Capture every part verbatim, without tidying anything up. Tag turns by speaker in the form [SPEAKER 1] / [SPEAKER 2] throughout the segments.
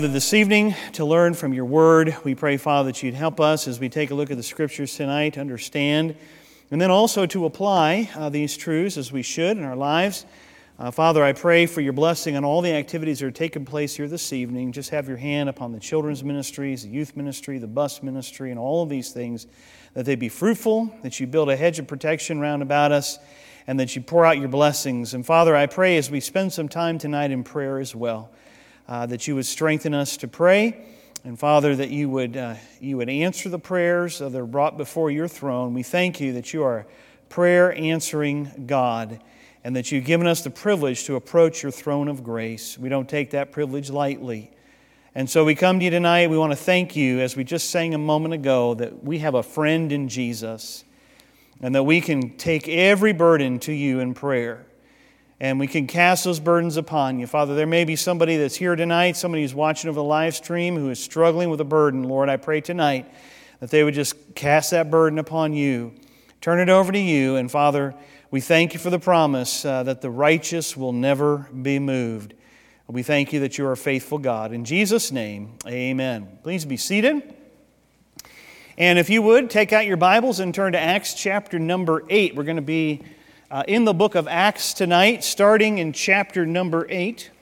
[SPEAKER 1] This evening to learn from your word. We pray, Father, that you'd help us as we take a look at the scriptures tonight to understand and then also to apply uh, these truths as we should in our lives. Uh, Father, I pray for your blessing on all the activities that are taking place here this evening. Just have your hand upon the children's ministries, the youth ministry, the bus ministry, and all of these things, that they be fruitful, that you build a hedge of protection round about us, and that you pour out your blessings. And Father, I pray as we spend some time tonight in prayer as well, Uh, that you would strengthen us to pray, and Father, that you would uh, you would answer the prayers that are brought before your throne. We thank you that you are a prayer-answering God, and that you've given us the privilege to approach your throne of grace. We don't take that privilege lightly. And so we come to you tonight. We want to thank you, as we just sang a moment ago, that we have a friend in Jesus, and that we can take every burden to you in prayer. And we can cast those burdens upon you. Father, there may be somebody that's here tonight, somebody who's watching over the live stream who is struggling with a burden. Lord, I pray tonight that they would just cast that burden upon you, turn it over to you. And Father, we thank you for the promise uh, that the righteous will never be moved. We thank you that you are a faithful God. In Jesus' name, amen. Please be seated. And if you would, take out your Bibles and turn to Acts chapter number eight. We're going to be Uh, in the book of Acts tonight, starting in chapter number eight.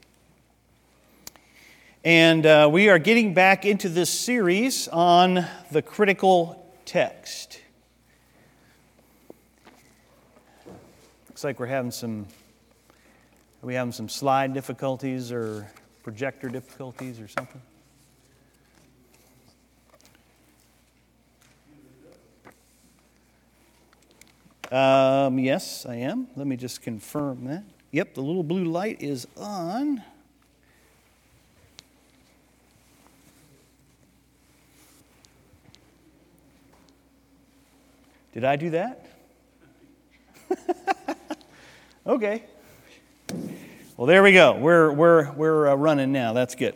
[SPEAKER 1] And uh, we are getting back into this series on the critical text. Looks like we're having some, are we having some slide difficulties or projector difficulties or something? Um, yes, I am. Let me just confirm that. Yep, the little blue light is on. Did I do that? Okay. Well, there we go. We're we're we're uh, running now. That's good.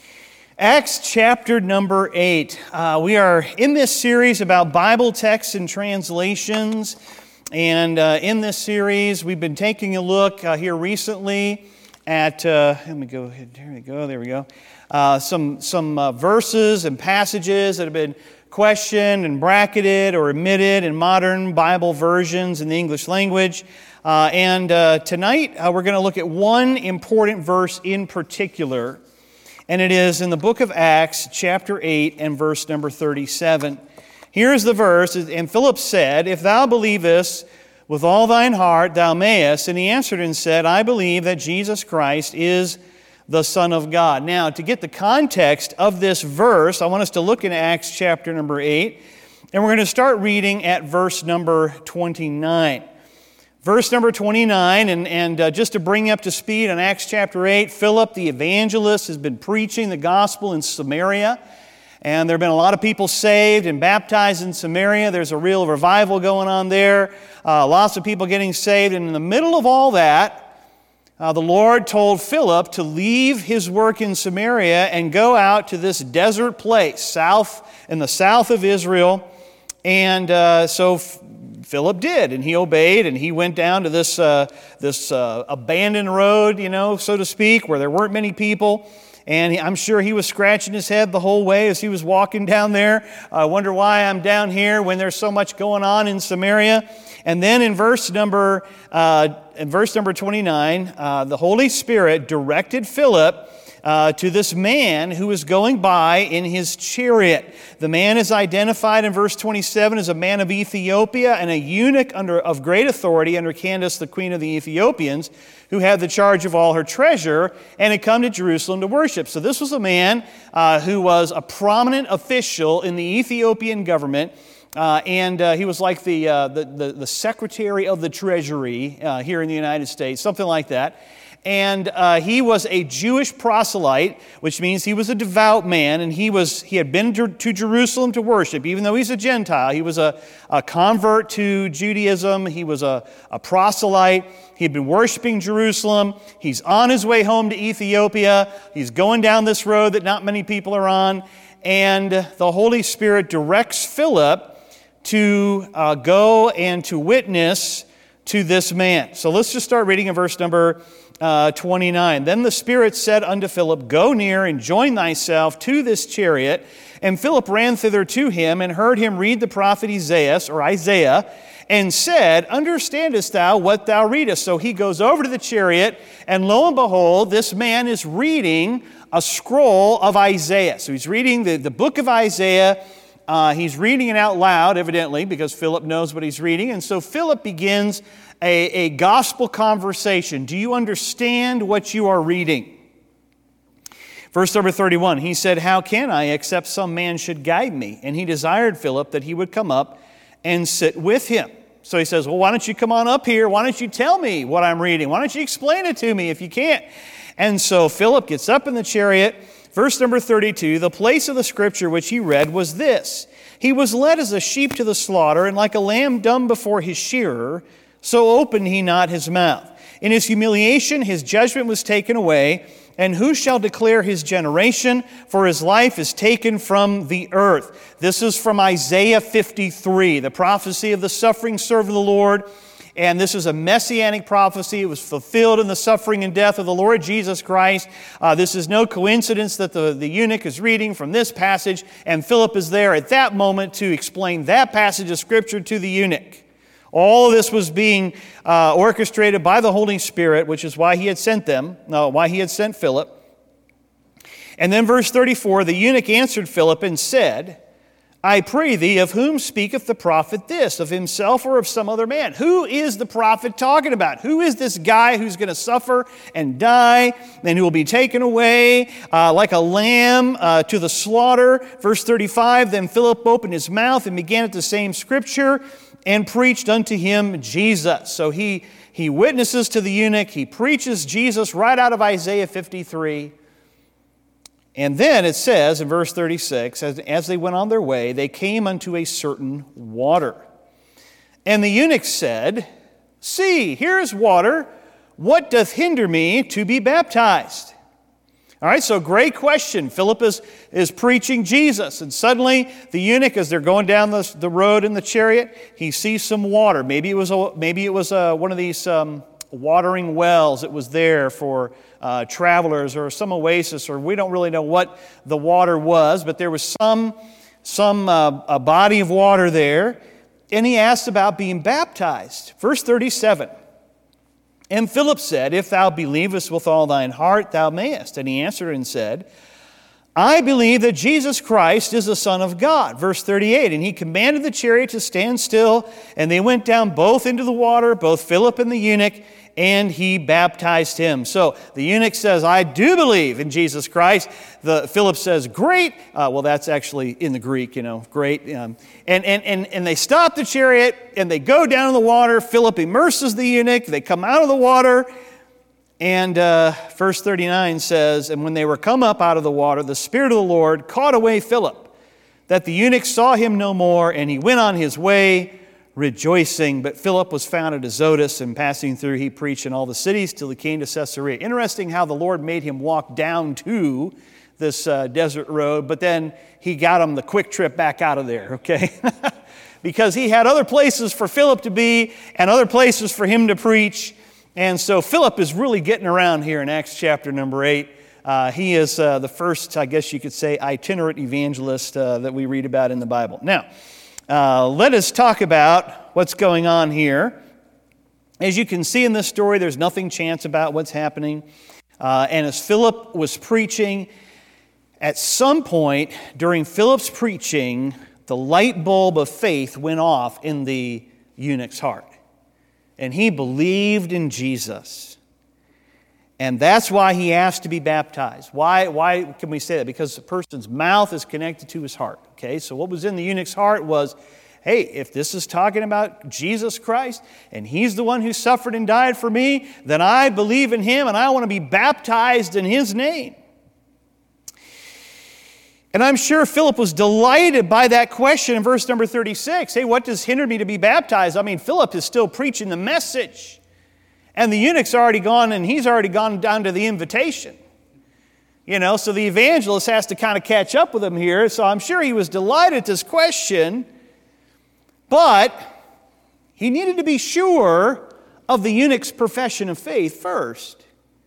[SPEAKER 1] Acts chapter number eight. Uh, we are in this series about Bible texts and translations. And uh, in this series, we've been taking a look uh, here recently at, uh, let me go ahead, there we go, there we go, uh, some, some uh, verses and passages that have been questioned and bracketed or omitted in modern Bible versions in the English language. Uh, and uh, tonight, uh, we're going to look at one important verse in particular, and it is in the book of Acts, chapter eight, and verse number thirty-seven. Here's the verse, and Philip said, "If thou believest with all thine heart, thou mayest." And he answered and said, "I believe that Jesus Christ is the Son of God." Now, to get the context of this verse, I want us to look in Acts chapter number eight, and we're going to start reading at verse number twenty-nine. Verse number twenty-nine, and, and uh, just to bring you up to speed on Acts chapter eight, Philip the evangelist has been preaching the gospel in Samaria. And there have been a lot of people saved and baptized in Samaria. There's a real revival going on there. Uh, lots of people getting saved. And in the middle of all that, uh, the Lord told Philip to leave his work in Samaria and go out to this desert place, south in the south of Israel. And uh, so F- Philip did, and he obeyed, and he went down to this uh, this uh, abandoned road, you know, so to speak, where there weren't many people. And I'm sure he was scratching his head the whole way as he was walking down there. I wonder why I'm down here when there's so much going on in Samaria. And then in verse number uh, in verse number twenty-nine, uh, the Holy Spirit directed Philip uh, to this man who was going by in his chariot. The man is identified in verse twenty-seven as a man of Ethiopia and a eunuch under of great authority under Candace, the queen of the Ethiopians, who had the charge of all her treasure, and had come to Jerusalem to worship. So this was a man uh, who was a prominent official in the Ethiopian government, uh, and uh, he was like the, uh, the, the, the Secretary of the Treasury uh, here in the United States, something like that. And uh, he was a Jewish proselyte, which means he was a devout man, and he was he had been to, to Jerusalem to worship. Even though he's a Gentile, he was a, a convert to Judaism. He was a, a proselyte. He had been worshiping Jerusalem. He's on his way home to Ethiopia. He's going down this road that not many people are on. And the Holy Spirit directs Philip to uh, go and to witness to this man. So let's just start reading in verse number uh, twenty-nine. Then the Spirit said unto Philip, Go near and join thyself to this chariot. And Philip ran thither to him and heard him read the prophet Isaiah, or Isaiah, and said, Understandest thou what thou readest? So he goes over to the chariot, and lo and behold, this man is reading a scroll of Isaiah. So he's reading the, the book of Isaiah. Uh, he's reading it out loud, evidently, because Philip knows what he's reading. And so Philip begins a, a gospel conversation. Do you understand what you are reading? Verse number thirty-one, he said, How can I, except some man should guide me? And he desired Philip that he would come up and sit with him. So he says, well, why don't you come on up here? Why don't you tell me what I'm reading? Why don't you explain it to me if you can't? And so Philip gets up in the chariot. Verse number thirty-two, the place of the scripture which he read was this. He was led as a sheep to the slaughter, and like a lamb dumb before his shearer, so opened he not his mouth. In his humiliation his judgment was taken away. And who shall declare his generation? For his life is taken from the earth. This is from Isaiah fifty-three, the prophecy of the suffering servant of the Lord. And this is a messianic prophecy. It was fulfilled in the suffering and death of the Lord Jesus Christ. Uh, this is no coincidence that the, the eunuch is reading from this passage, and Philip is there at that moment to explain that passage of Scripture to the eunuch. All of this was being uh, orchestrated by the Holy Spirit, which is why he had sent them, no, why he had sent Philip. And then verse thirty-four, the eunuch answered Philip and said, I pray thee, of whom speaketh the prophet this, of himself or of some other man? Who is the prophet talking about? Who is this guy who's going to suffer and die, and who will be taken away uh, like a lamb uh, to the slaughter? Verse thirty-five, then Philip opened his mouth and began at the same scripture, and preached unto him Jesus. So he, he witnesses to the eunuch. He preaches Jesus right out of Isaiah fifty-three. And then it says in verse thirty-six, as, as they went on their way, they came unto a certain water. And the eunuch said, See, here is water. What doth hinder me to be baptized? All right, so great question. Philip is, is preaching Jesus, and suddenly the eunuch, as they're going down the, the road in the chariot, he sees some water. Maybe it was a, maybe it was a, one of these um, watering wells that was there for uh, travelers, or some oasis, or we don't really know what the water was, but there was some, some uh, a body of water there, and he asked about being baptized. Verse thirty-seven. And Philip said, If thou believest with all thine heart, thou mayest. And he answered and said, I believe that Jesus Christ is the Son of God. Verse thirty-eight, and he commanded the chariot to stand still, and they went down both into the water, both Philip and the eunuch, and he baptized him. So the eunuch says, I do believe in Jesus Christ. The Philip says, great. Uh, well, that's actually in the Greek, you know, great. Um, and, and, and, and they stop the chariot, and they go down in the water. Philip immerses the eunuch. They come out of the water. And uh, verse thirty-nine says, And when they were come up out of the water, the Spirit of the Lord caught away Philip, that the eunuch saw him no more, and he went on his way, rejoicing. But Philip was found at Azotus, and passing through he preached in all the cities till he came to Caesarea. Interesting how the Lord made him walk down to this uh, desert road, but then he got him the quick trip back out of there, okay? Because he had other places for Philip to be and other places for him to preach. And so Philip is really getting around here in Acts chapter number eight. Uh, he is uh, the first, I guess you could say, itinerant evangelist uh, that we read about in the Bible. Now, uh, let us talk about what's going on here. As you can see in this story, there's nothing chance about what's happening. Uh, and as Philip was preaching, at some point during Philip's preaching, the light bulb of faith went off in the eunuch's heart. And he believed in Jesus. And that's why he asked to be baptized. Why, why can we say that? Because the person's mouth is connected to his heart. Okay, so what was in the eunuch's heart was, hey, if this is talking about Jesus Christ, and he's the one who suffered and died for me, then I believe in him, and I want to be baptized in his name. And I'm sure Philip was delighted by that question in verse number thirty-six. Hey, what does hinder me to be baptized? I mean, Philip is still preaching the message. And the eunuch's already gone, and he's already gone down to the invitation. You know, so the evangelist has to kind of catch up with him here. So I'm sure he was delighted at this question. But he needed to be sure of the eunuch's profession of faith first.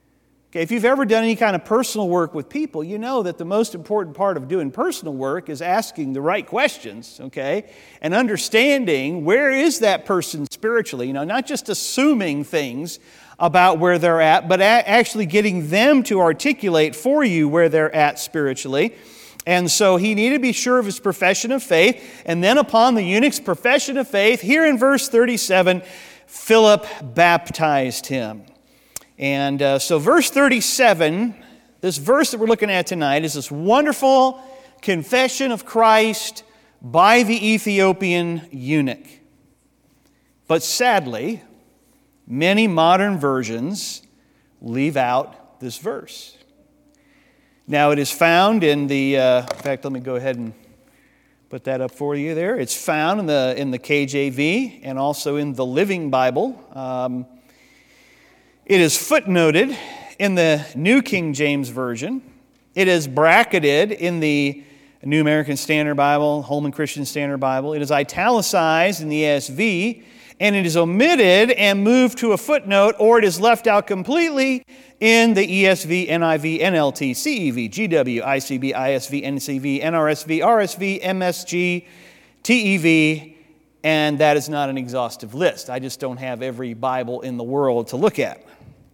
[SPEAKER 1] Okay, if you've ever done any kind of personal work with people, you know that the most important part of doing personal work is asking the right questions, okay, and understanding where is that person spiritually, you know, not just assuming things about where they're at, but a- actually getting them to articulate for you where they're at spiritually. And so he needed to be sure of his profession of faith, and then upon the eunuch's profession of faith, here in verse thirty-seven, Philip baptized him. And uh, so verse thirty-seven, this verse that we're looking at tonight, is this wonderful confession of Christ by the Ethiopian eunuch. But sadly, many modern versions leave out this verse. Now it is found in the, uh, in fact, let me go ahead and put that up for you there. It's found in the, in the K J V and also in the Living Bible. Um, It is footnoted in the New King James Version. It is bracketed in the New American Standard Bible, Holman Christian Standard Bible. It is italicized in the E S V, and it is omitted and moved to a footnote, or it is left out completely in the E S V, N I V, N L T, C E V, G W, I C B, I S V, N C V, N R S V, R S V, M S G, T E V, and that is not an exhaustive list. I just don't have every Bible in the world to look at.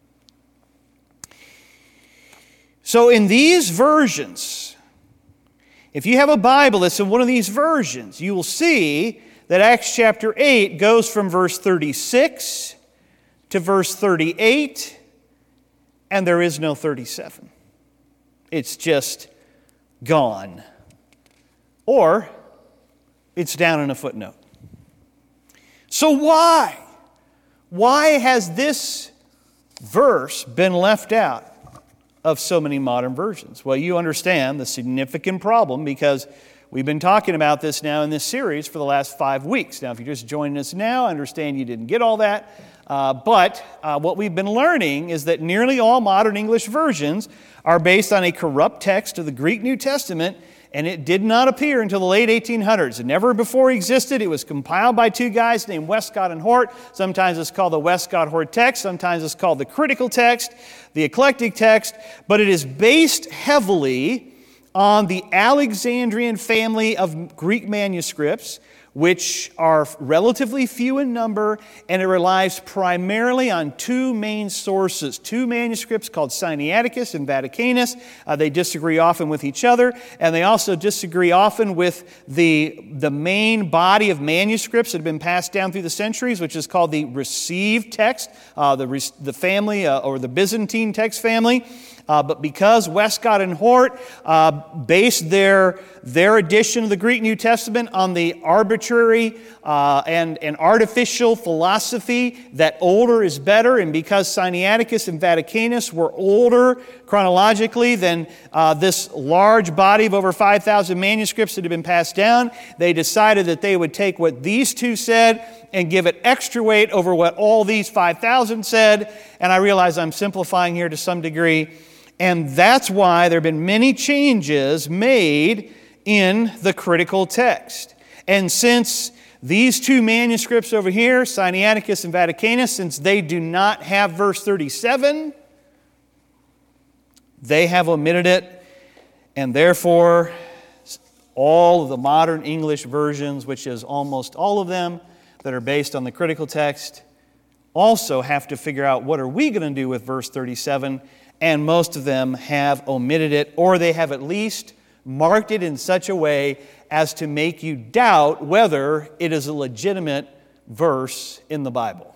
[SPEAKER 1] So in these versions, if you have a Bible that's in one of these versions, you will see that Acts chapter eight goes from verse thirty-six to verse thirty-eight, and there is no thirty-seven. It's just gone. Or it's down in a footnote. So why? Why has this verse been left out of so many modern versions? Well, you understand the significant problem because we've been talking about this now in this series for the last five weeks. Now, if you're just joining us now, I understand you didn't get all that. Uh, but uh, what we've been learning is that nearly all modern English versions are based on a corrupt text of the Greek New Testament, and it did not appear until the late eighteen hundreds. It never before existed. It was compiled by two guys named Westcott and Hort. Sometimes it's called the Westcott-Hort text. Sometimes it's called the critical text, the eclectic text. But it is based heavily on the Alexandrian family of Greek manuscripts, which are relatively few in number, and it relies primarily on two main sources, two manuscripts called Sinaiticus and Vaticanus. Uh, they disagree often with each other, and they also disagree often with the, the main body of manuscripts that have been passed down through the centuries, which is called the received text, uh, the, the family, uh, or the Byzantine text family. Uh, but because Westcott and Hort uh, based their, their edition of the Greek New Testament on the arbitrary uh, and, and artificial philosophy that older is better, and because Sinaiticus and Vaticanus were older chronologically than uh, this large body of over five thousand manuscripts that had been passed down, they decided that they would take what these two said and give it extra weight over what all these five thousand said. And I realize I'm simplifying here to some degree. And that's why there have been many changes made in the critical text. And since these two manuscripts over here, Sinaiticus and Vaticanus, since they do not have verse thirty-seven, they have omitted it, and therefore all of the modern English versions, which is almost all of them that are based on the critical text, also have to figure out what are we going to do with verse thirty-seven. And most of them have omitted it, or they have at least marked it in such a way as to make you doubt whether it is a legitimate verse in the Bible.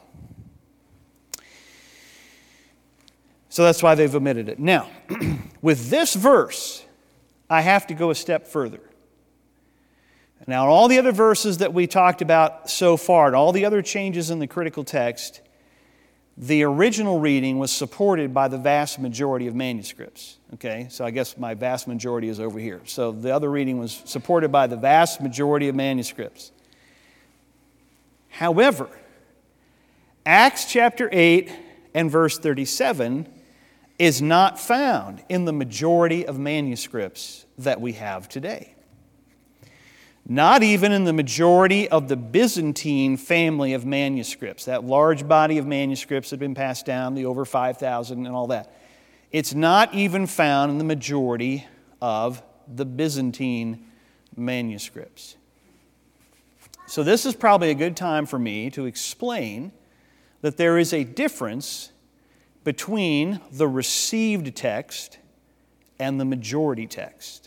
[SPEAKER 1] So that's why they've omitted it. Now, with this verse, I have to go a step further. Now, all the other verses that we talked about so far, and all the other changes in the critical text, the original reading was supported by the vast majority of manuscripts. Okay, so I guess my vast majority is over here. So the other reading was supported by the vast majority of manuscripts. However, Acts chapter eight and verse thirty-seven is not found in the majority of manuscripts that we have today. Not even in the majority of the Byzantine family of manuscripts, that large body of manuscripts that have been passed down, the over five thousand and all that. It's not even found in the majority of the Byzantine manuscripts. So this is probably a good time for me to explain that there is a difference between the received text and the majority text.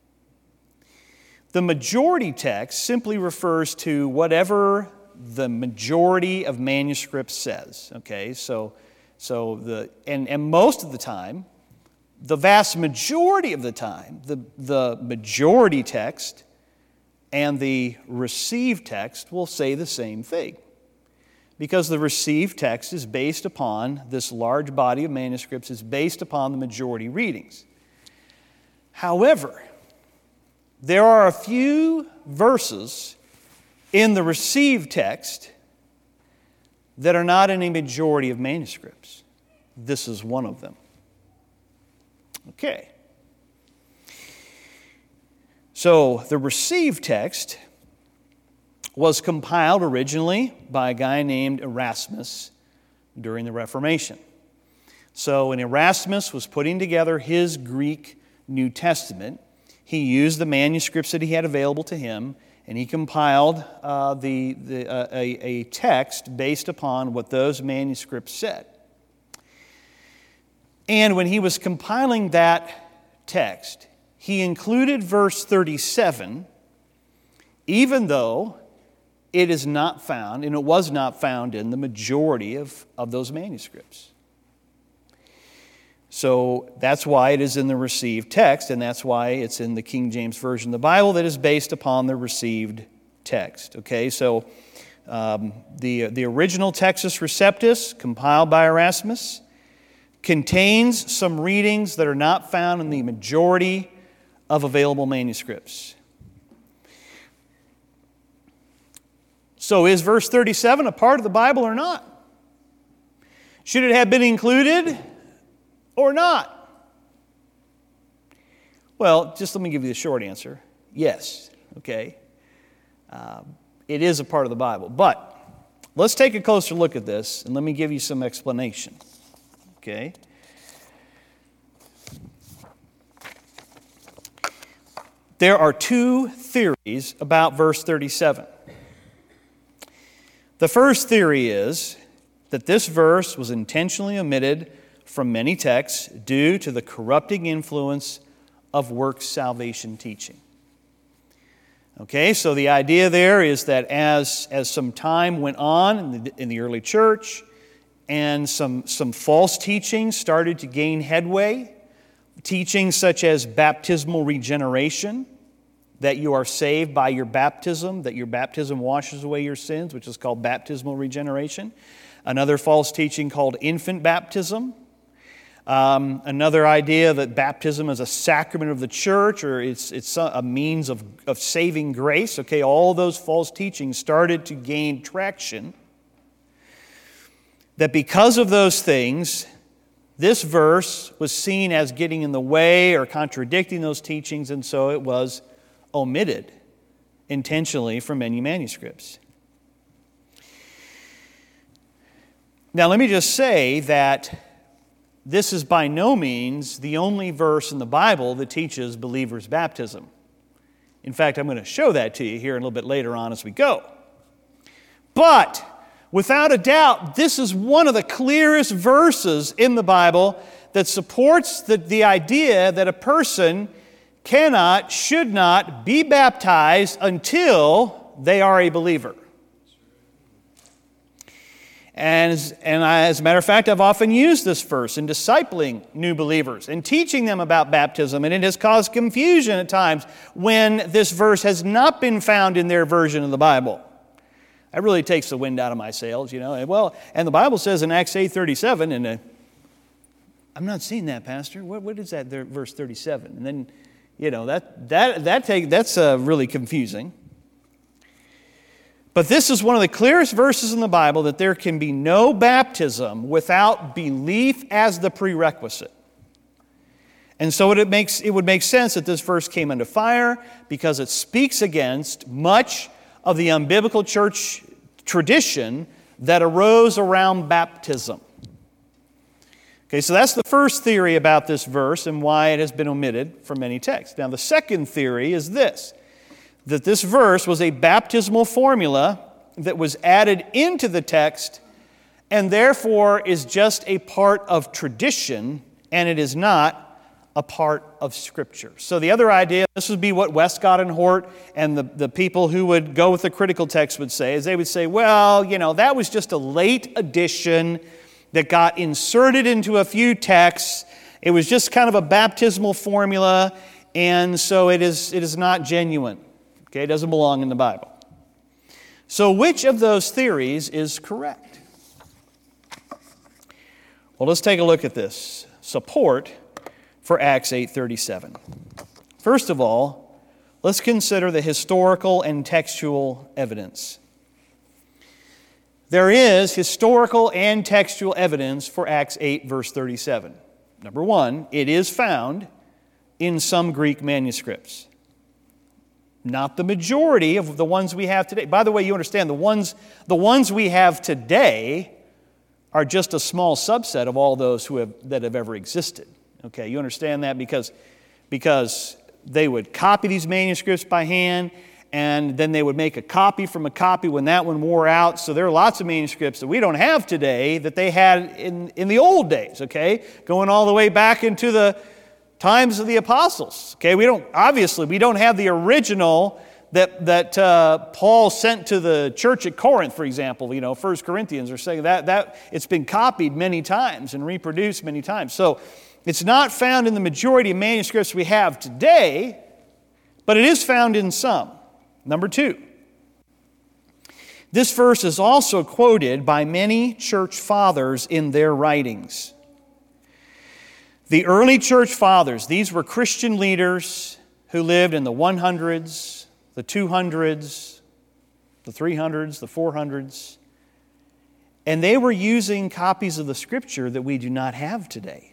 [SPEAKER 1] The majority text simply refers to whatever the majority of manuscripts says. Okay, so so the and, and most of the time, the vast majority of the time, the, the majority text and the received text will say the same thing. Because the received text is based upon, this large body of manuscripts is based upon the majority readings. However, there are a few verses in the received text that are not in a majority of manuscripts. This is one of them. Okay. So the received text was compiled originally by a guy named Erasmus during the Reformation. So when Erasmus was putting together his Greek New Testament, he used the manuscripts that he had available to him, and he compiled uh, the, the, uh, a, a text based upon what those manuscripts said. And when he was compiling that text, he included verse thirty-seven, even though it is not found, and it was not found in the majority of, of those manuscripts. So that's why it is in the received text, and that's why it's in the King James Version of the Bible that is based upon the received text. Okay, so um, the, the original Textus Receptus, compiled by Erasmus, contains some readings that are not found in the majority of available manuscripts. So is verse thirty-seven a part of the Bible or not? Should it have been included or not? Well, just let me give you the short answer. Yes, okay. Uh, it is a part of the Bible. But let's take a closer look at this, and let me give you some explanation. Okay? There are two theories about verse thirty-seven. The first theory is that this verse was intentionally omitted from many texts due to the corrupting influence of works salvation teaching. Okay, so the idea there is that as, as some time went on in the, in the early church and some, some false teachings started to gain headway, teachings such as baptismal regeneration, that you are saved by your baptism, that your baptism washes away your sins, which is called baptismal regeneration. Another false teaching called infant baptism. Um, another idea that baptism is a sacrament of the church, or it's, it's a means of, of saving grace. Okay, all those false teachings started to gain traction. That because of those things, this verse was seen as getting in the way or contradicting those teachings, and so it was omitted intentionally from many manuscripts. Now, let me just say that this is by no means the only verse in the Bible that teaches believers' baptism. In fact, I'm going to show that to you here a little bit later on as we go. But, without a doubt, this is one of the clearest verses in the Bible that supports the, the idea that a person cannot, should not be baptized until they are a believer. And, as, and I, as a matter of fact, I've often used this verse in discipling new believers and teaching them about baptism, and it has caused confusion at times when this verse has not been found in their version of the Bible. That really takes the wind out of my sails, you know. And, well, and the Bible says in Acts eight thirty-seven, and uh, I'm not seeing that, Pastor. What, what is that there, verse thirty-seven? And then, you know, that that that take that's uh, really confusing. But this is one of the clearest verses in the Bible that there can be no baptism without belief as the prerequisite. And so it makes it would make sense that this verse came under fire because it speaks against much of the unbiblical church tradition that arose around baptism. Okay, so that's the first theory about this verse and why it has been omitted from many texts. Now, the second theory is this, that this verse was a baptismal formula that was added into the text and therefore is just a part of tradition, and it is not a part of Scripture. So the other idea, this would be what Westcott and Hort and the, the people who would go with the critical text would say, is they would say, well, you know, that was just a late addition that got inserted into a few texts. It was just kind of a baptismal formula, and so it is, it is not genuine. Okay, it doesn't belong in the Bible. So which of those theories is correct? Well, let's take a look at this. Support for Acts eight thirty-seven. First of all, let's consider the historical and textual evidence. There is historical and textual evidence for Acts eight, verse thirty-seven. Number one, it is found in some Greek manuscripts. Not the majority of the ones we have today. By the way, you understand, the ones, the ones we have today are just a small subset of all those who have, that have ever existed. Okay, you understand that because, because they would copy these manuscripts by hand, and then they would make a copy from a copy when that one wore out. So there are lots of manuscripts that we don't have today that they had in, in the old days, okay? Going all the way back into the times of the apostles. Okay, we don't, obviously, we don't have the original that, that uh, Paul sent to the church at Corinth, for example. You know, First Corinthians are saying that, that it's been copied many times and reproduced many times. So it's not found in the majority of manuscripts we have today, but it is found in some. Number two, this verse is also quoted by many church fathers in their writings. The early church fathers, these were Christian leaders who lived in the one hundreds, the two hundreds, the three hundreds, the four hundreds, and they were using copies of the Scripture that we do not have today.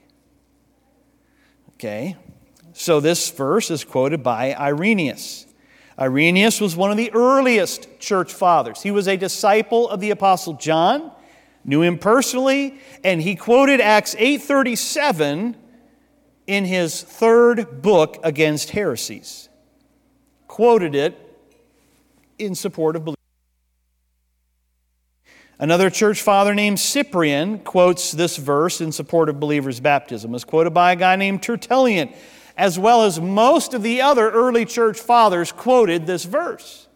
[SPEAKER 1] Okay, so this verse is quoted by Irenaeus. Irenaeus was one of the earliest church fathers. He was a disciple of the Apostle John, knew him personally, and he quoted Acts eight thirty-seven in his third book against heresies. Quoted it in support of belief. Another church father named Cyprian quotes this verse in support of believers' baptism. It's quoted by a guy named Tertullian, as well as most of the other early church fathers quoted this verse.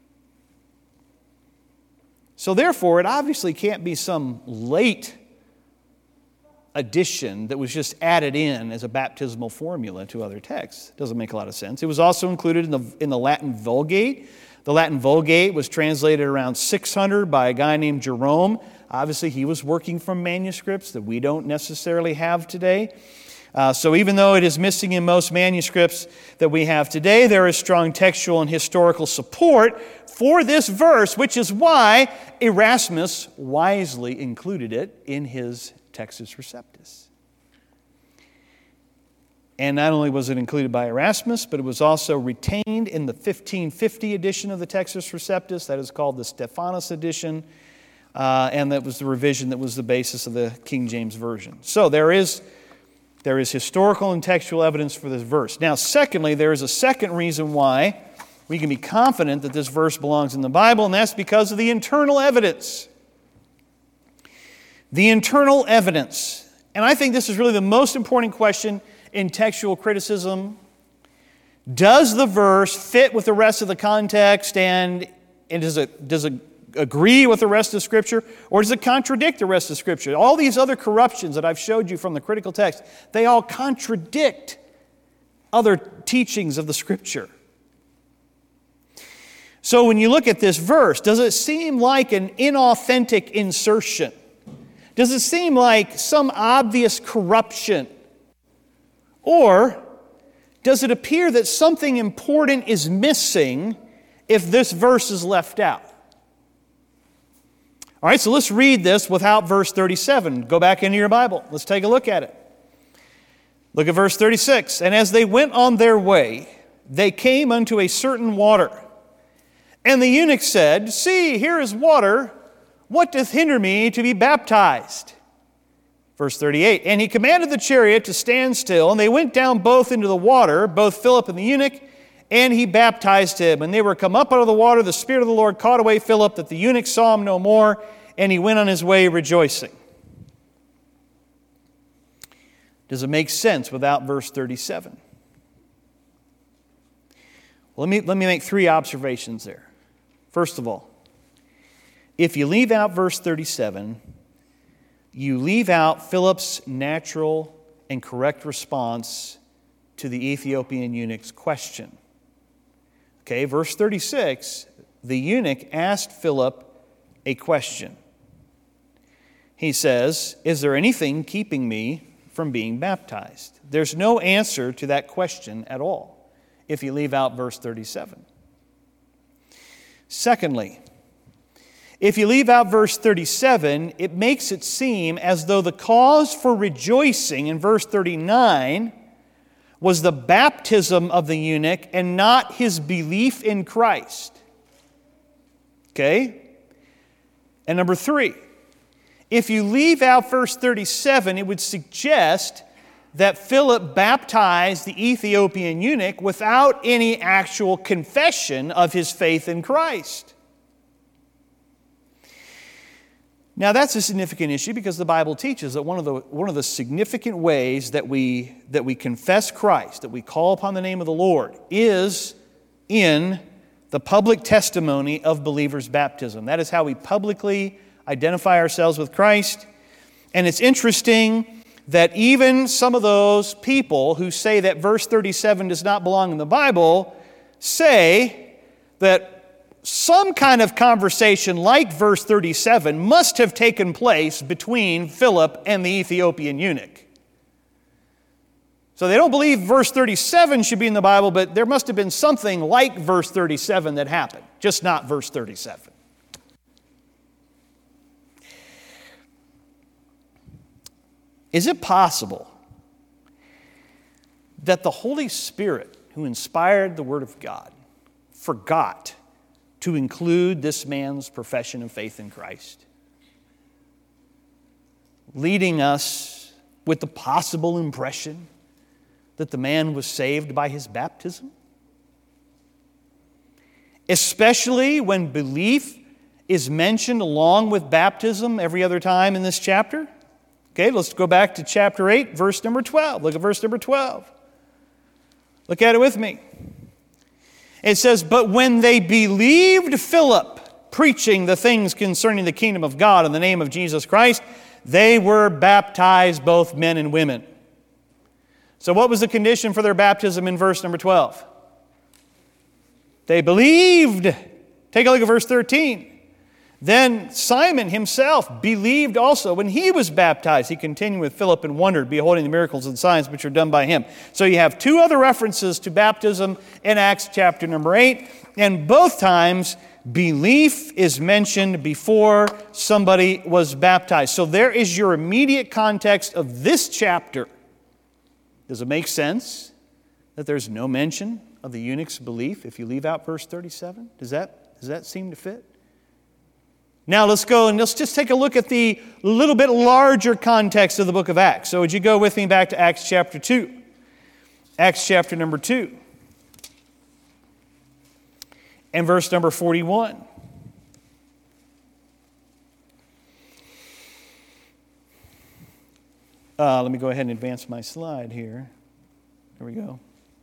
[SPEAKER 1] So therefore, it obviously can't be some late addition that was just added in as a baptismal formula to other texts. It doesn't make a lot of sense. It was also included in the, in the Latin Vulgate. The Latin Vulgate was translated around six hundred by a guy named Jerome. Obviously, he was working from manuscripts that we don't necessarily have today. Uh, so even though it is missing in most manuscripts that we have today, there is strong textual and historical support for this verse, which is why Erasmus wisely included it in his Textus Receptus. And not only was it included by Erasmus, but it was also retained in the fifteen fifty edition of the Textus Receptus. That is called the Stephanus edition. Uh, and that was the revision that was the basis of the King James Version. So there is, there is historical and textual evidence for this verse. Now, secondly, there is a second reason why we can be confident that this verse belongs in the Bible, and that's because of the internal evidence. The internal evidence. And I think this is really the most important question in textual criticism. Does the verse fit with the rest of the context, and, and does it, does it agree with the rest of Scripture, or does it contradict the rest of Scripture? All these other corruptions that I've showed you from the critical text, they all contradict other teachings of the Scripture. So when you look at this verse, does it seem like an inauthentic insertion? Does it seem like some obvious corruption? Or does it appear that something important is missing if this verse is left out? All right, so let's read this without verse thirty-seven. Go back into your Bible. Let's take a look at it. Look at verse thirty-six. And as they went on their way, they came unto a certain water. And the eunuch said, See, here is water. What doth hinder me to be baptized? Verse thirty-eight, and he commanded the chariot to stand still, and they went down both into the water, both Philip and the eunuch, and he baptized him. And they were come up out of the water. The Spirit of the Lord caught away Philip, that the eunuch saw him no more, and he went on his way rejoicing. Does it make sense without verse thirty-seven? Let me, let me make three observations there. First of all, if you leave out verse thirty-seven, you leave out Philip's natural and correct response to the Ethiopian eunuch's question. Okay, verse thirty-six, the eunuch asked Philip a question. He says, is there anything keeping me from being baptized? There's no answer to that question at all if you leave out verse thirty-seven. Secondly, if you leave out verse thirty-seven, it makes it seem as though the cause for rejoicing in verse thirty-nine was the baptism of the eunuch and not his belief in Christ. Okay? And number three, if you leave out verse thirty-seven, it would suggest that Philip baptized the Ethiopian eunuch without any actual confession of his faith in Christ. Now that's a significant issue because the Bible teaches that one of the, one of the significant ways that we, that we confess Christ, that we call upon the name of the Lord, is in the public testimony of believers' baptism. That is how we publicly identify ourselves with Christ. And it's interesting that even some of those people who say that verse thirty-seven does not belong in the Bible say that some kind of conversation like verse thirty-seven must have taken place between Philip and the Ethiopian eunuch. So they don't believe verse thirty-seven should be in the Bible, but there must have been something like verse thirty-seven that happened, just not verse thirty-seven. Is it possible that the Holy Spirit, who inspired the Word of God, forgot to include this man's profession of faith in Christ, leading us with the possible impression that the man was saved by his baptism? Especially when belief is mentioned along with baptism every other time in this chapter. Okay, let's go back to chapter eight, verse number twelve. Look at verse number twelve. Look at it with me. It says, but when they believed Philip preaching the things concerning the kingdom of God in the name of Jesus Christ, they were baptized, both men and women. So what was the condition for their baptism in verse number twelve? They believed. Take a look at verse thirteen. Then Simon himself believed also when he was baptized. He continued with Philip and wondered, beholding the miracles and signs which are done by him. So you have two other references to baptism in Acts chapter number eight, and both times belief is mentioned before somebody was baptized. So there is your immediate context of this chapter. Does it make sense that there's no mention of the eunuch's belief if you leave out verse thirty-seven? Does that, does that seem to fit? Now let's go and let's just take a look at the little bit larger context of the book of Acts. So would you go with me back to Acts chapter two? Acts chapter number two. And verse number forty-one. Uh, let me go ahead and advance my slide here. There we go.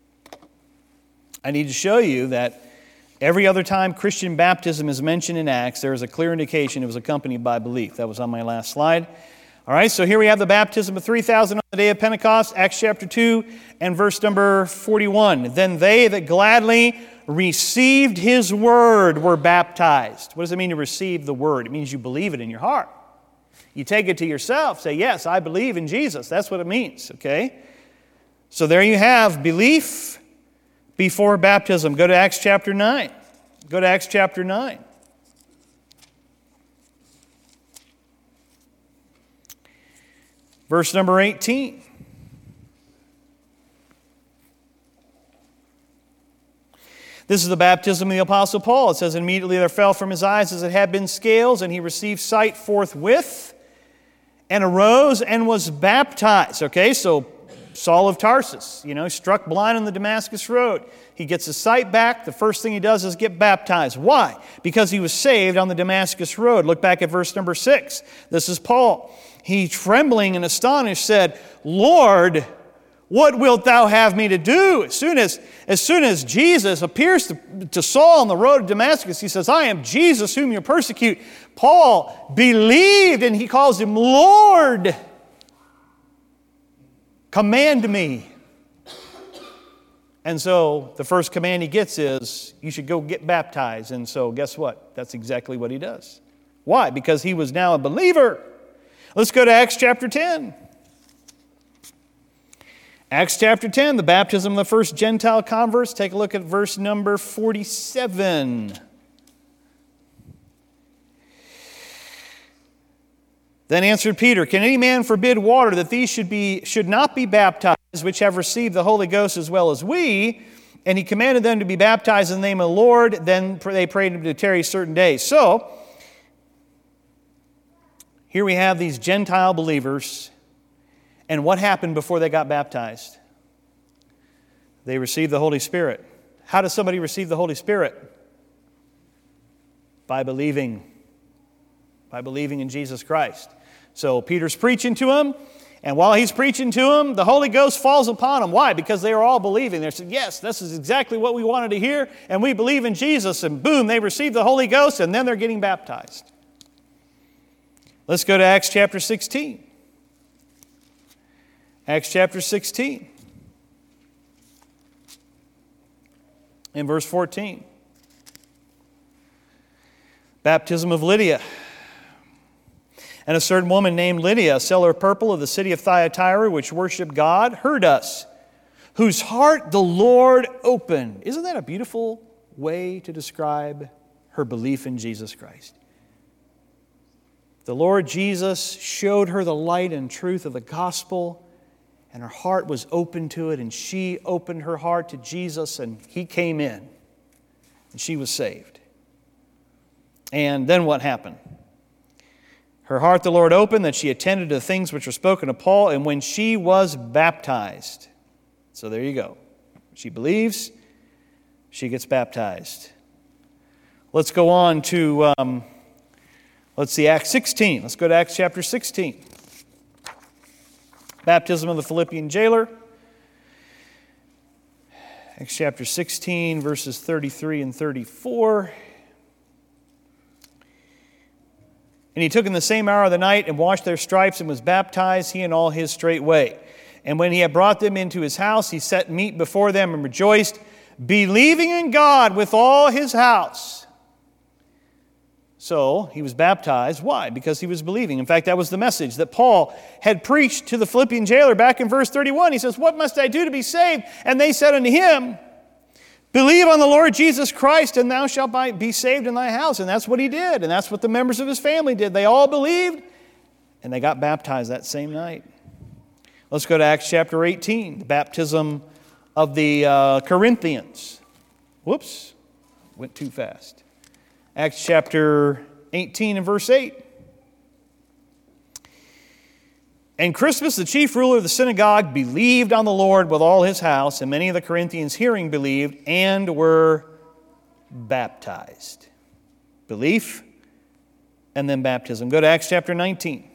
[SPEAKER 1] I need to show you that every other time Christian baptism is mentioned in Acts, there is a clear indication it was accompanied by belief. That was on my last slide. All right, so here we have the baptism of three thousand on the day of Pentecost, Acts chapter two and verse number forty-one. Then they that gladly received his word were baptized. What does it mean to receive the word? It means you believe it in your heart. You take it to yourself, say, yes, I believe in Jesus. That's what it means, okay? So there you have belief before baptism. Go to Acts chapter nine. Go to Acts chapter nine. Verse number eighteen. This is the baptism of the Apostle Paul. It says, immediately there fell from his eyes as it had been scales, and he received sight forthwith. and arose and was baptized. Okay, so Saul of Tarsus, you know, struck blind on the Damascus road. He gets his sight back. The first thing he does is get baptized. Why? Because he was saved on the Damascus road. Look back at verse number six. This is Paul. He, trembling and astonished, said, Lord, what wilt thou have me to do? As soon as, as soon as Jesus appears to, to Saul on the road to Damascus, he says, I am Jesus whom you persecute. Paul believed, and he calls him Lord. Command me. And so the first command he gets is, you should go get baptized. And so guess what? That's exactly what he does. Why? Because he was now a believer. Let's go to Acts chapter ten. Acts chapter ten, the baptism of the first Gentile converts. Take a look at verse number forty-seven. Then answered Peter, Can any man forbid water that these should be should not be baptized, which have received the Holy Ghost as well as we? And he commanded them to be baptized in the name of the Lord. Then they prayed him to tarry certain days. So, here we have these Gentile believers. And what happened before they got baptized? They received the Holy Spirit. How does somebody receive the Holy Spirit? By believing. By believing in Jesus Christ. So Peter's preaching to them, and while he's preaching to them, the Holy Ghost falls upon them. Why? Because they are all believing. They said, yes, this is exactly what we wanted to hear, and we believe in Jesus. And boom, they receive the Holy Ghost, and then they're getting baptized. Let's go to Acts chapter sixteen. Acts chapter sixteen. In verse fourteen. Baptism of Lydia. And a certain woman named Lydia, a seller of purple of the city of Thyatira, which worshiped God, heard us, whose heart the Lord opened. Isn't that a beautiful way to describe her belief in Jesus Christ? The Lord Jesus showed her the light and truth of the gospel, and her heart was open to it, and she opened her heart to Jesus, and He came in, and she was saved. And then what happened? Her heart the Lord opened, that she attended to the things which were spoken of Paul, and when she was baptized. So there you go. She believes, she gets baptized. Let's go on to, um, let's see, Acts sixteen. Let's go to Acts chapter sixteen. Baptism of the Philippian jailer. Acts chapter sixteen, verses thirty-three and thirty-four. And he took in the same hour of the night and washed their stripes and was baptized, he and all his straightway. And when he had brought them into his house, he set meat before them and rejoiced, believing in God with all his house. So he was baptized. Why? Because he was believing. In fact, that was the message that Paul had preached to the Philippian jailer back in verse thirty-one. He says, what must I do to be saved? And they said unto him, believe on the Lord Jesus Christ, and thou shalt be saved in thy house. And that's what he did, and that's what the members of his family did. They all believed, and they got baptized that same night. Let's go to Acts chapter eighteen, the baptism of the uh, Corinthians. Whoops, went too fast. Acts chapter eighteen and verse eight. And Crispus, the chief ruler of the synagogue, believed on the Lord with all his house, and many of the Corinthians hearing believed and were baptized. Belief and then baptism. Go to Acts chapter nineteen.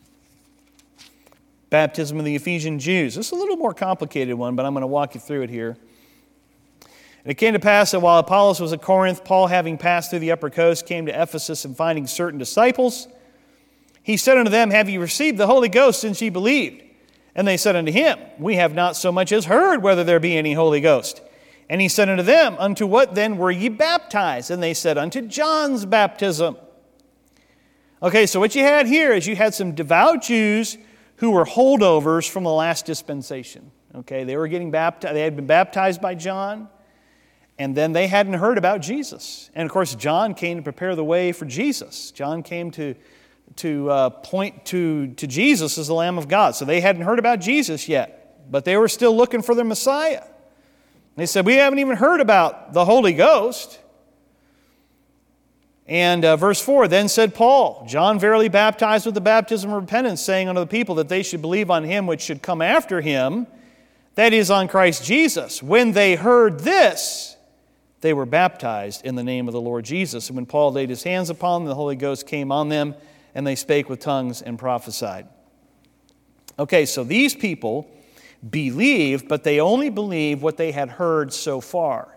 [SPEAKER 1] Baptism of the Ephesian Jews. This is a little more complicated one, but I'm going to walk you through it here. And it came to pass that while Apollos was at Corinth, Paul, having passed through the upper coast, came to Ephesus, and finding certain disciples, he said unto them, have ye received the Holy Ghost since ye believed? And they said unto him, we have not so much as heard whether there be any Holy Ghost. And he said unto them, unto what then were ye baptized? And they said, unto John's baptism. Okay, so what you had here is you had some devout Jews who were holdovers from the last dispensation. Okay, they were getting baptized, they had been baptized by John, and then they hadn't heard about Jesus. And of course, John came to prepare the way for Jesus. John came to to uh, point to, to Jesus as the Lamb of God. So they hadn't heard about Jesus yet, but they were still looking for their Messiah. They said, we haven't even heard about the Holy Ghost. And uh, verse four, then said Paul, John verily baptized with the baptism of repentance, saying unto the people that they should believe on him which should come after him, that is, on Christ Jesus. When they heard this, they were baptized in the name of the Lord Jesus. And when Paul laid his hands upon them, the Holy Ghost came on them, and they spake with tongues and prophesied. Okay, so these people believed, but they only believed what they had heard so far.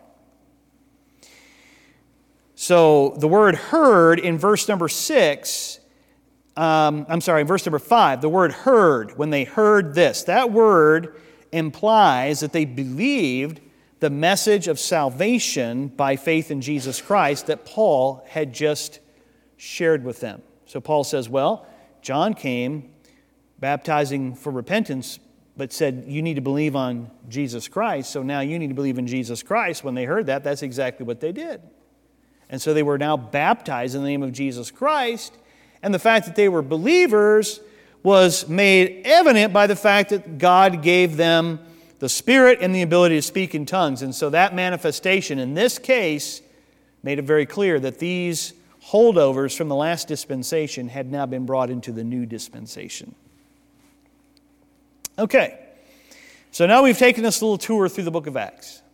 [SPEAKER 1] So the word heard in verse number six, um, I'm sorry, in verse number five, the word heard, when they heard this, that word implies that they believed the message of salvation by faith in Jesus Christ that Paul had just shared with them. So Paul says, well, John came baptizing for repentance, but said you need to believe on Jesus Christ, so now you need to believe in Jesus Christ. When they heard that, that's exactly what they did. And so they were now baptized in the name of Jesus Christ. And the fact that they were believers was made evident by the fact that God gave them the Spirit and the ability to speak in tongues. And so that manifestation in this case made it very clear that these holdovers from the last dispensation had now been brought into the new dispensation. Okay, so now we've taken this little tour through the book of Acts.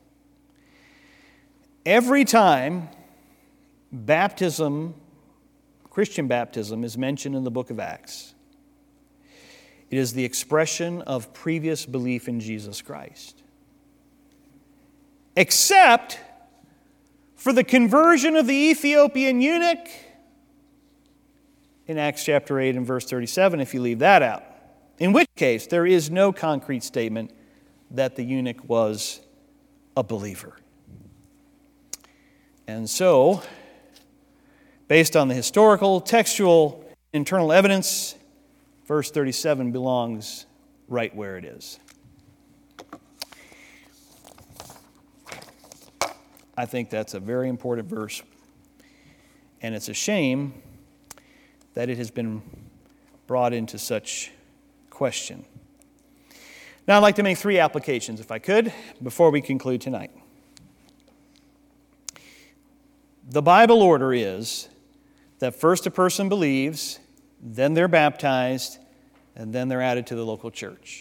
[SPEAKER 1] Every time baptism, Christian baptism, is mentioned in the book of Acts, it is the expression of previous belief in Jesus Christ. Except for the conversion of the Ethiopian eunuch in Acts chapter eight and verse thirty-seven, if you leave that out. In which case, there is no concrete statement that the eunuch was a believer. And so, based on the historical, textual, internal evidence, verse thirty-seven belongs right where it is. I think that's a very important verse, and it's a shame that it has been brought into such question. Now I'd like to make three applications, if I could, before we conclude tonight. The Bible order is that first a person believes, then they're baptized, and then they're added to the local church.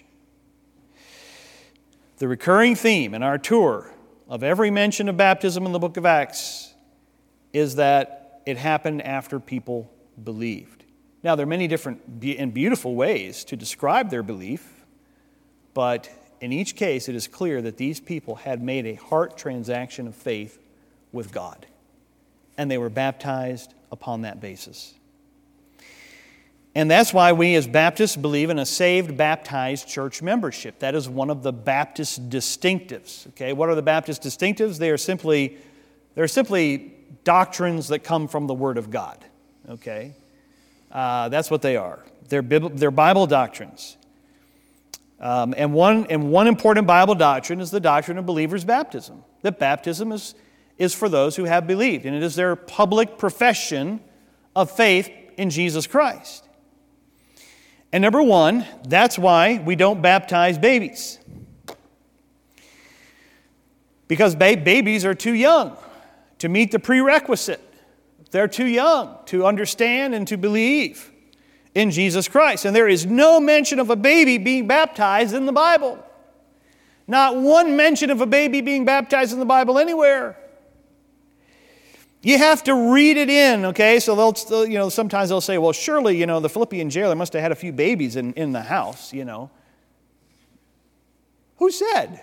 [SPEAKER 1] The recurring theme in our tour of every mention of baptism in the book of Acts is that it happened after people believed. Now, there are many different and beautiful ways to describe their belief, but in each case it is clear that these people had made a heart transaction of faith with God, and they were baptized upon that basis. And that's why we as Baptists believe in a saved, baptized church membership. That is one of the Baptist distinctives. Okay, what are the Baptist distinctives? They are simply, they're simply doctrines that come from the Word of God. Okay, uh, that's what they are. They're, Bib- they're Bible doctrines. Um, and one and one important Bible doctrine is the doctrine of believers' baptism. That baptism is, is for those who have believed, and it is their public profession of faith in Jesus Christ. And number one, that's why we don't baptize babies. Because ba- babies are too young to meet the prerequisite. They're too young to understand and to believe in Jesus Christ. And there is no mention of a baby being baptized in the Bible. Not one mention of a baby being baptized in the Bible anywhere. You have to read it in, okay? So they'll, still, you know, sometimes they'll say, well, surely, you know, the Philippian jailer must have had a few babies in, in the house, you know. Who said?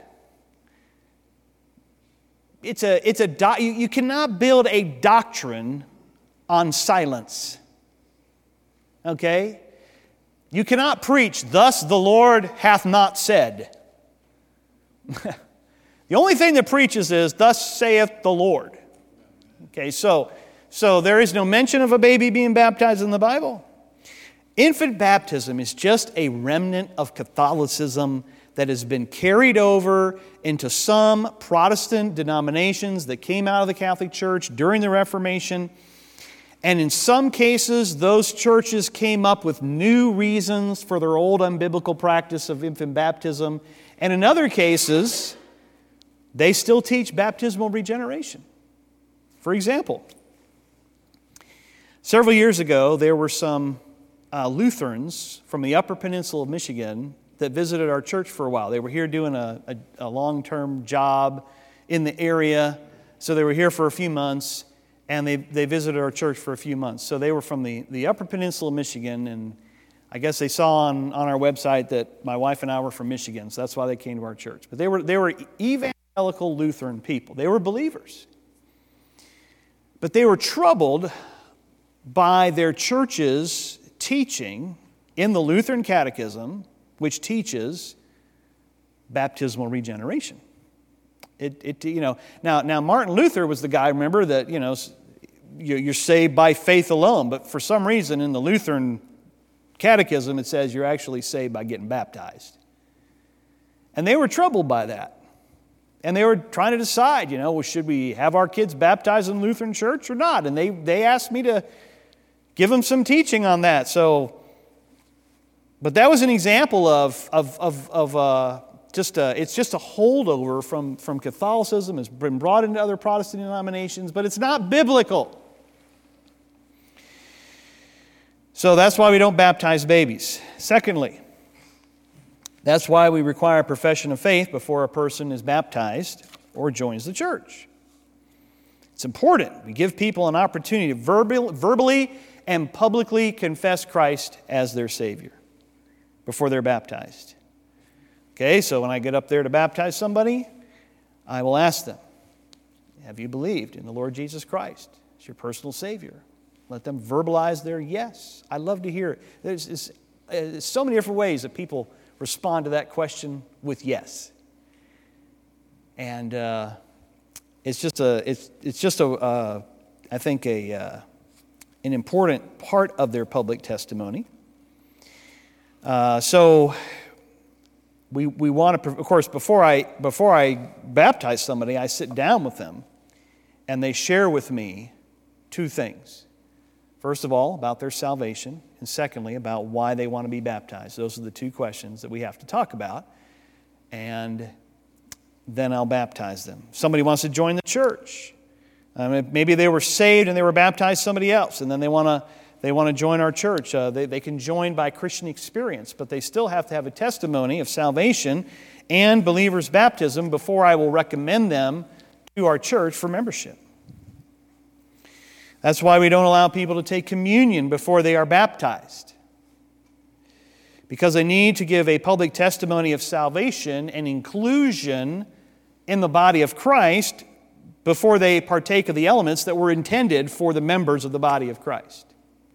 [SPEAKER 1] It's a, it's a, do- you, you cannot build a doctrine on silence, okay? You cannot preach, thus the Lord hath not said. The only thing that preaches is, thus saith the Lord. Okay, so, so there is no mention of a baby being baptized in the Bible. Infant baptism is just a remnant of Catholicism that has been carried over into some Protestant denominations that came out of the Catholic Church during the Reformation. And in some cases, those churches came up with new reasons for their old unbiblical practice of infant baptism. And in other cases, they still teach baptismal regeneration. For example, Several years ago, there were some uh, Lutherans from the Upper Peninsula of Michigan that visited our church for a while. They were here doing a, a, a long-term job in the area, so they were here for a few months, and they, they visited our church for a few months. So they were from the, the Upper Peninsula of Michigan, and I guess they saw on, on our website that my wife and I were from Michigan, so that's why they came to our church. But they were, they were evangelical Lutheran people. They were believers. But they were troubled by their church's teaching in the Lutheran Catechism, which teaches baptismal regeneration. It, it, you know, now, now Martin Luther was the guy, remember, that, you know, you're saved by faith alone. But for some reason in the Lutheran Catechism, it says you're actually saved by getting baptized. And they were troubled by that. And they were trying to decide, you know, well, should we have our kids baptized in the Lutheran church or not? And they, they asked me to give them some teaching on that. So, but that was an example of, of, of, of uh, just a, it's just a holdover from, from Catholicism. It's been brought into other Protestant denominations, but it's not biblical. So that's why we don't baptize babies. Secondly, that's why we require a profession of faith before a person is baptized or joins the church. It's important. We give people an opportunity to verbal, verbally and publicly confess Christ as their Savior before they're baptized. Okay, so when I get up there to baptize somebody, I will ask them, have you believed in the Lord Jesus Christ as your personal Savior? Let them verbalize their yes. I love to hear it. There's, there's, there's so many different ways that people respond to that question with yes. And uh, it's just a, it's, it's just a, uh, I think a, uh, an important part of their public testimony. Uh, so we we want to, of course, before I before I baptize somebody, I sit down with them, and they share with me two things. First of all, about their salvation, and secondly, about why they want to be baptized. Those are the two questions that we have to talk about, and then I'll baptize them. Somebody wants to join the church. I mean, maybe they were saved and they were baptized somebody else, and then they want to they want to join our church. Uh, they, they can join by Christian experience, but they still have to have a testimony of salvation and believer's baptism before I will recommend them to our church for membership. That's why we don't allow people to take communion before they are baptized, because they need to give a public testimony of salvation and inclusion in the body of Christ before they partake of the elements that were intended for the members of the body of Christ.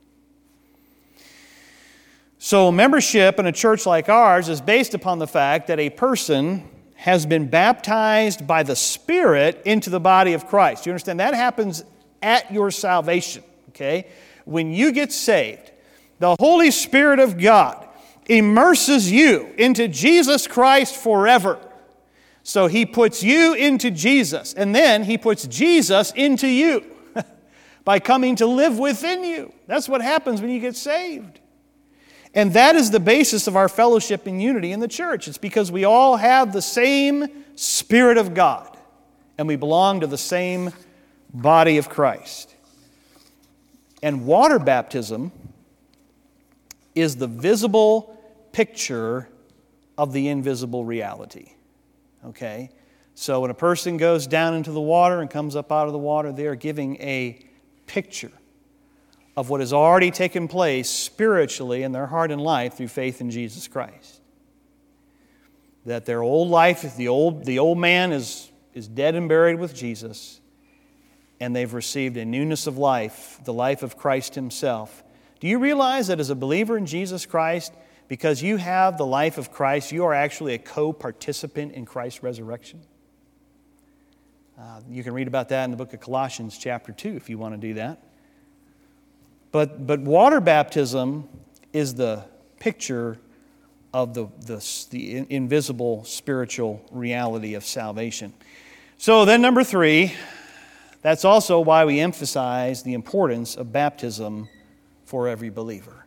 [SPEAKER 1] So membership in a church like ours is based upon the fact that a person has been baptized by the Spirit into the body of Christ. You understand? That happens at your salvation, okay? When you get saved, the Holy Spirit of God immerses you into Jesus Christ forever. So He puts you into Jesus, and then He puts Jesus into you by coming to live within you. That's what happens when you get saved. And that is the basis of our fellowship and unity in the church. It's because we all have the same Spirit of God, and we belong to the same body of Christ. And water baptism is the visible picture of the invisible reality. Okay? So when a person goes down into the water and comes up out of the water, they are giving a picture of what has already taken place spiritually in their heart and life through faith in Jesus Christ. That their old life, the old, the old man is, is dead and buried with Jesus, and they've received a newness of life, the life of Christ Himself. Do you realize that as a believer in Jesus Christ, because you have the life of Christ, you are actually a co-participant in Christ's resurrection? Uh, you can read about that in the book of Colossians chapter two if you want to do that. But, but water baptism is the picture of the, the, the invisible spiritual reality of salvation. So then number three, that's also why we emphasize the importance of baptism for every believer.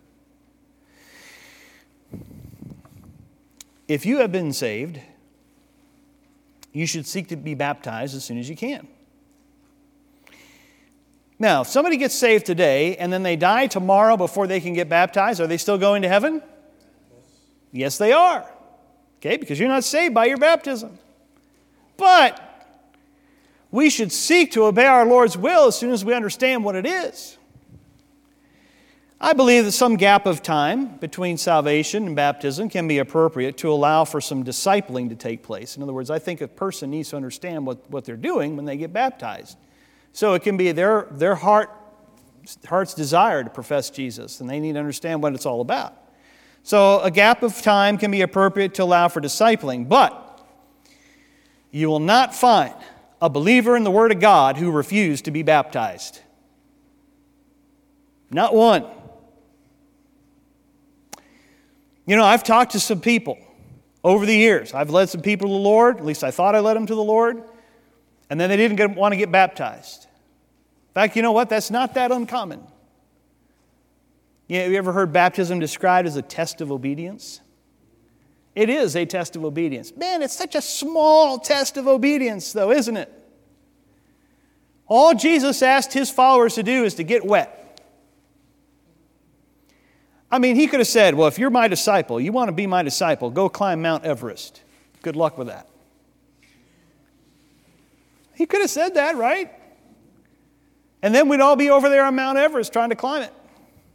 [SPEAKER 1] If you have been saved, you should seek to be baptized as soon as you can. Now, if somebody gets saved today and then they die tomorrow before they can get baptized, are they still going to heaven? Yes, they are. Okay, because you're not saved by your baptism. But we should seek to obey our Lord's will as soon as we understand what it is. I believe that some gap of time between salvation and baptism can be appropriate to allow for some discipling to take place. In other words, I think a person needs to understand what, what they're doing when they get baptized. So it can be their, their heart, heart's desire to profess Jesus, and they need to understand what it's all about. So a gap of time can be appropriate to allow for discipling, but you will not find a believer in the Word of God who refused to be baptized. Not one. You know, I've talked to some people over the years. I've led some people to the Lord, at least I thought I led them to the Lord, and then they didn't get, want to get baptized. In fact, you know what? That's not that uncommon. You know, have you ever heard baptism described as a test of obedience? It is a test of obedience. Man, it's such a small test of obedience, though, isn't it? All Jesus asked His followers to do is to get wet. I mean, He could have said, well, if you're my disciple, you want to be my disciple, go climb Mount Everest. Good luck with that. He could have said that, right? And then we'd all be over there on Mount Everest trying to climb it.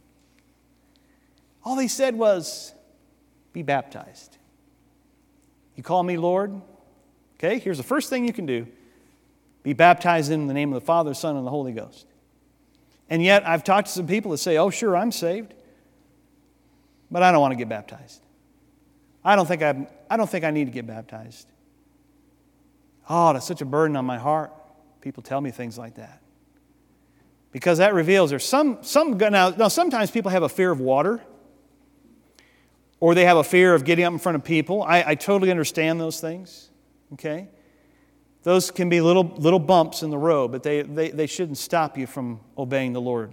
[SPEAKER 1] All He said was, be baptized. You call me Lord? Okay, here's the first thing you can do. Be baptized in the name of the Father, Son, and the Holy Ghost. And yet, I've talked to some people that say, oh, sure, I'm saved, but I don't want to get baptized. I don't think I I don't think I need to get baptized. Oh, that's such a burden on my heart. People tell me things like that. Because that reveals there's some, some now, now sometimes people have a fear of water, or they have a fear of getting up in front of people. I, I totally understand those things. Okay? Those can be little little bumps in the road, but they, they, they shouldn't stop you from obeying the Lord.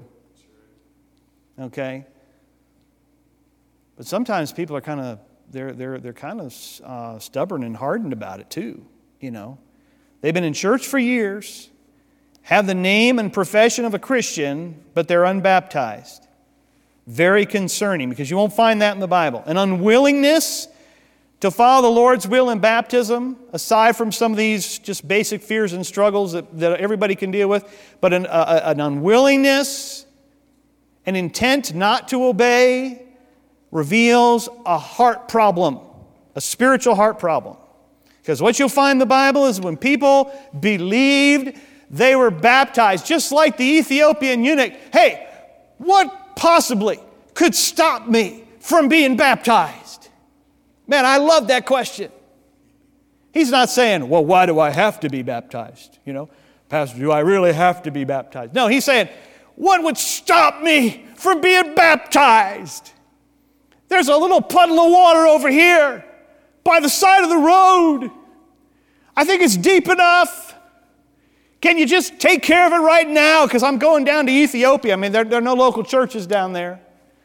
[SPEAKER 1] Okay? But sometimes people are kind of they're they're they're kind of uh, stubborn and hardened about it too. You know, they've been in church for years, have the name and profession of a Christian, but they're unbaptized. Very concerning, because you won't find that in the Bible. An unwillingness to follow the Lord's will in baptism, aside from some of these just basic fears and struggles that, that everybody can deal with, but an, a, an unwillingness, an intent not to obey, reveals a heart problem, a spiritual heart problem. Because what you'll find in the Bible is when people believed, they were baptized, just like the Ethiopian eunuch. Hey, what possibly could stop me from being baptized? Man, I love that question. He's not saying, well, why do I have to be baptized? You know, Pastor, do I really have to be baptized? No, he's saying, what would stop me from being baptized? There's a little puddle of water over here by the side of the road. I think it's deep enough. Can you just take care of it right now? Because I'm going down to Ethiopia. I mean, there, there are no local churches down there.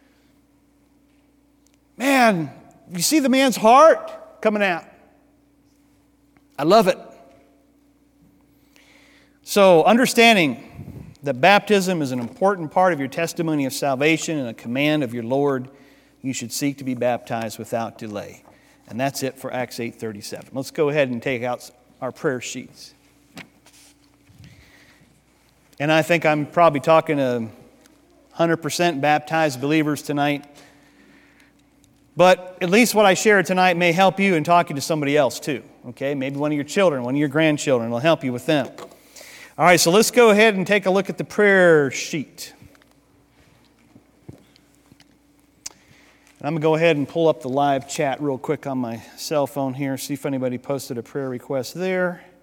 [SPEAKER 1] Man, you see the man's heart coming out. I love it. So, understanding that baptism is an important part of your testimony of salvation and a command of your Lord, you should seek to be baptized without delay. And that's it for Acts eight thirty-seven. Let's go ahead and take out our prayer sheets. And I think I'm probably talking to one hundred percent baptized believers tonight. But at least what I share tonight may help you in talking to somebody else too. Okay, maybe one of your children, one of your grandchildren will help you with them. All right, so let's go ahead and take a look at the prayer sheet. I'm going to go ahead and pull up the live chat real quick on my cell phone here, see if anybody posted a prayer request there.